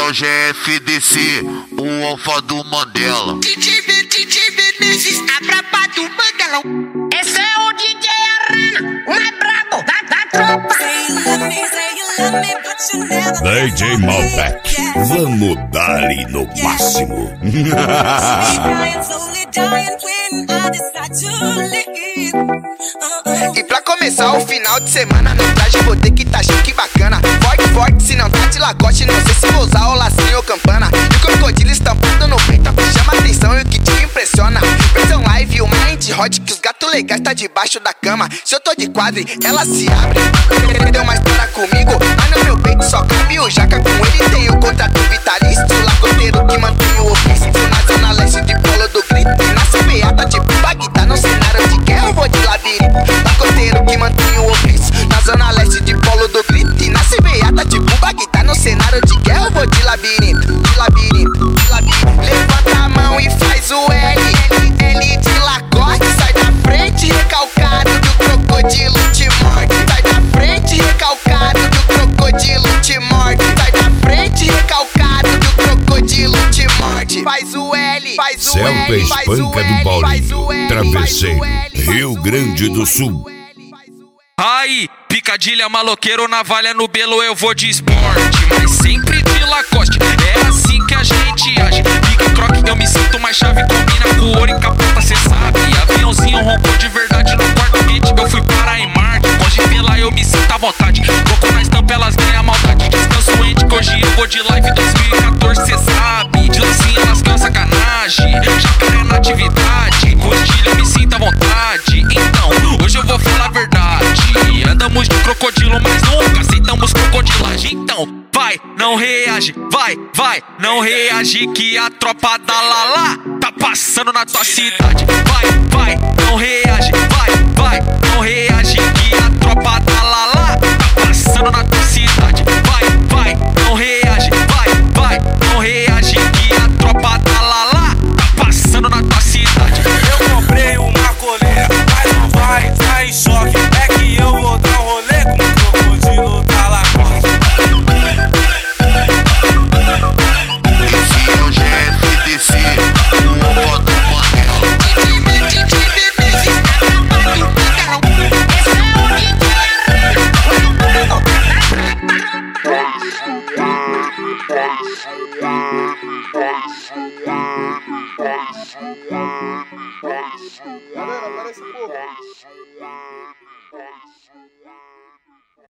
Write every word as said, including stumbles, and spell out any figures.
é o G F D C, o alfa do Mandela. D J B, D J Menezes, a braba do Mandelão. Esse é o D J Arana, o mais brabo da, da tropa. D J Malbec, vamos dar-lhe no máximo. E pra começar o final de semana, no traje vou ter que tá chique bacana. Forte, forte, se não tá de lagoste, não sei se vou usar o lacinho ou campana. E o crocodilo estampado no peito, que chama atenção e o que te impressiona. Versão live, o mind hot, que os gatos legais tá debaixo da cama. Se eu tô de quadre, ela se abre. Deu uma história comigo, mas no meu peito só cabe o jaca. Com ele tem o contrato vitalício, lagoteiro que mantém o ofício. Na zona leste de Polo do Grito, e na C B A tá tipo Bagdá. No cenário de guerra eu vou de labirinto, lagoteiro que mantém o ofício. Na zona leste de Polo do Grito, e na C B A tá tipo Bagdá. No cenário de guerra eu vou de labirinto, de labirinto, de labirinto. Levanta a mão e faz o L, L de Lacoste. Sai da frente recalcado que o crocodilo te morde. Sai da frente recalcado que o crocodilo te morde. Sai da frente recalcado que o crocodilo te morde. Faz o L, faz o Celta L, faz o Espanca do L, faz o Paulinho, L, Travesseiro, faz o L, Rio Grande do Sul. Aí, picadilha, maloqueiro, navalha no belo, eu vou de esporte, mas sempre de Lacoste, é assim que a gente age. Pica croque, eu me sinto mais chave, combina com ouro e capota, cê sabe. Aviãozinho roncou de verdade no quarto hit, eu fui para em Marte. Hoje pela eu me sinto à vontade, troco na estampa, elas ganham a maldade. Descanso ente que hoje eu vou de live dois mil e quatorze, cê sabe. De lancinha elas ganham sacanagem, jacaré na atividade. Costilha eu me sinto à vontade, então hoje eu vou falar a verdade. Andamos de crocodilo, mas nunca aceitamos crocodilagem. Então, vai, não reage, vai, vai, não reage que a tropa da Lala tá passando na tua cidade. Vai, vai, não reage, vai, vai, não reage que a tropa da Lala tá passando na tua cidade. Vai, vai, não reage, vai, vai, não reage que a tropa da Lala tá passando na tua cidade. Eu comprei uma coleira, mas não vai entrar em choque. É que eu vou dar um rolê com o crocodilo da Lacoste. Esse é o G F D C, o alfa do Mandela. D J B, D J Menezes, a braba do Mandelão. Esse é o D J Arana, o mais brabo da tropa. Galera, parece pouco.